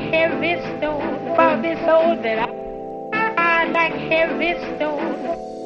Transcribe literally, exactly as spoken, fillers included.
heavy stone for the soul that I, I like heavy stone.